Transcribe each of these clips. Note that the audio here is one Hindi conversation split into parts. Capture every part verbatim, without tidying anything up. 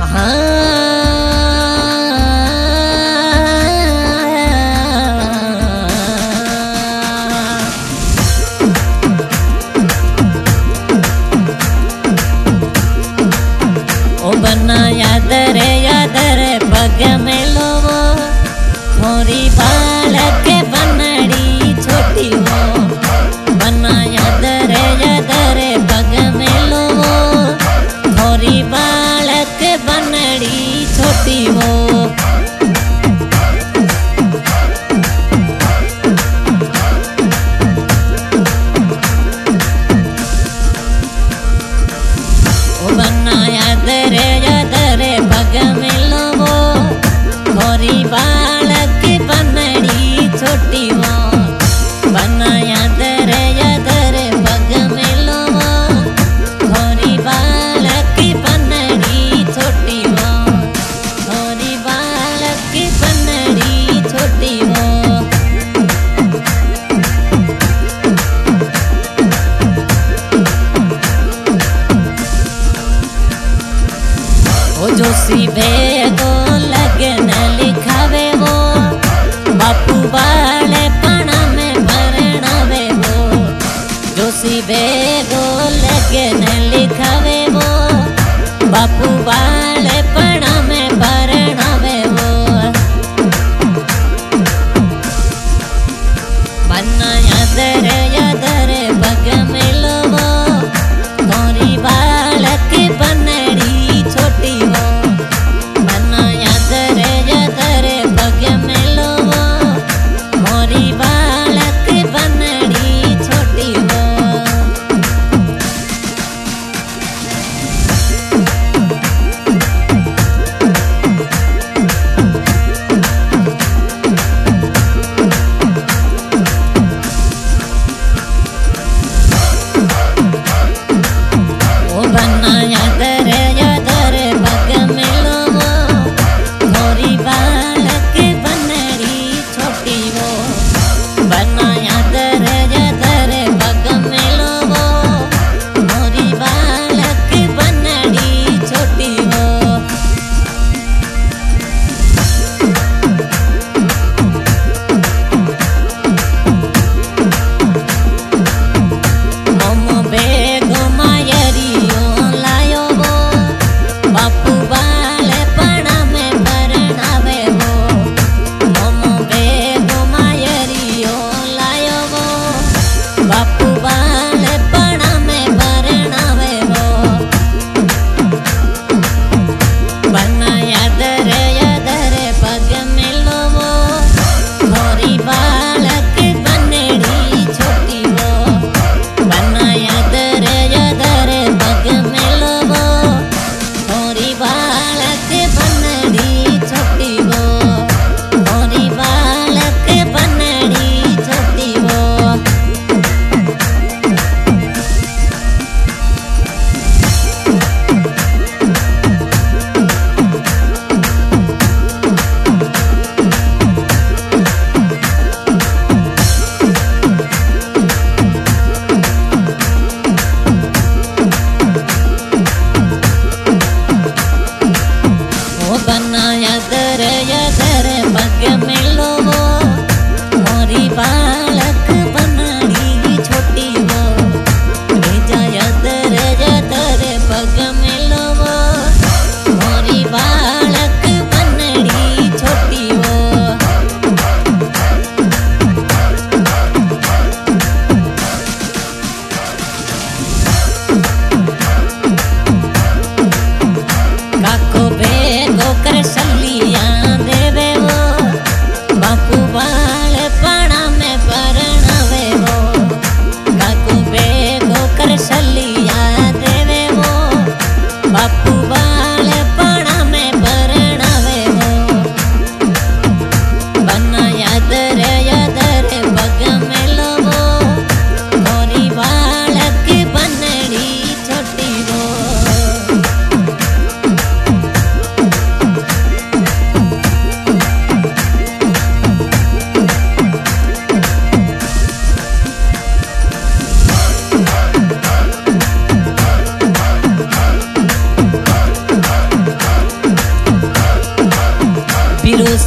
बना याद रे याद रे पग में लोवो थोड़ी बालक बनड़ी छोटी हो। बना याद रे याद रे पग में लोवो थोड़ी बालक बनड़ी छोटी हो। बना याद रे याद रे पग में लोवो थोड़ी बालक बनड़ी छोटी हो। बना याद रे याद रे पग में लोवो थोड़ी बालक बनड़ी छोटी हो। थोड़ी बालक बनड़ी छोटी हो। जोशी भेगो लगन लिखावे वो बापू बाले पणा में भरणावे वो। जोशी भेगो लगन लिखावे वो बापू बाले पणा में भरणावे वो। बना याद रे याद रे पग में लोवो थोड़ी बालक बनड़ी छोटी हो। बना याद रे याद रे पग में लोवो थोड़ी बालक बनड़ी छोटी हो।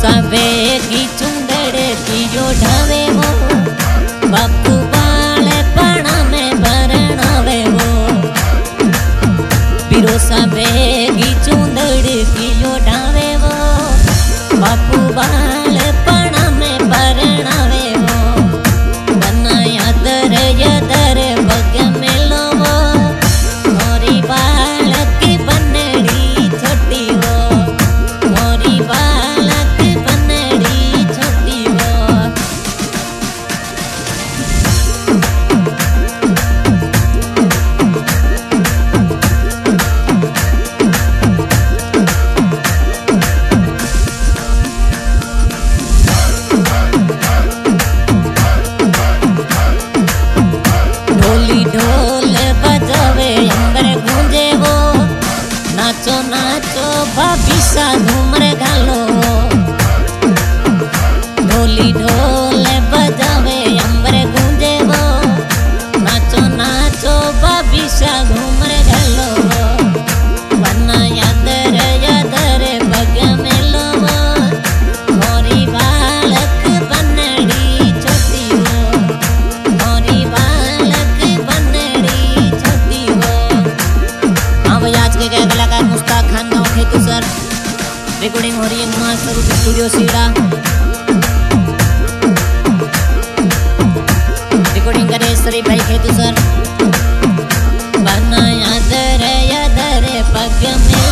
बेगी चुंदड़ की जो ढावे वो बापू बाले पणा में भरणावे वो पिरोसा बेगी चुंदड़ की जो ढावे वो बापू बाले पणा में भरणावे वो बना यादर यादर बग मेलो वो मोरी बालक बनड़ी छोटी वो मोरी बालक ढोल बजावे अंबर गूंजे वो नाचो नाचो भाभी सा घूमर घालो ढोली ढोल बजावे अंबर गूंजे वो नाचो नाचो भाभी सा घूमर घालो वरना यादर यादर बग मेलो मोरी बालक बनड़ी छोटी वो मोरी आज के गए कलाकार मुश्ताक खान गाँव खेतु सर। रिकॉर्डिंग हो रही है कुमार स्वरूप स्टूडियो सीड़ा। रिकॉर्डिंग करे शरीफ भाई खेतु सर। बना यादर यादर पग में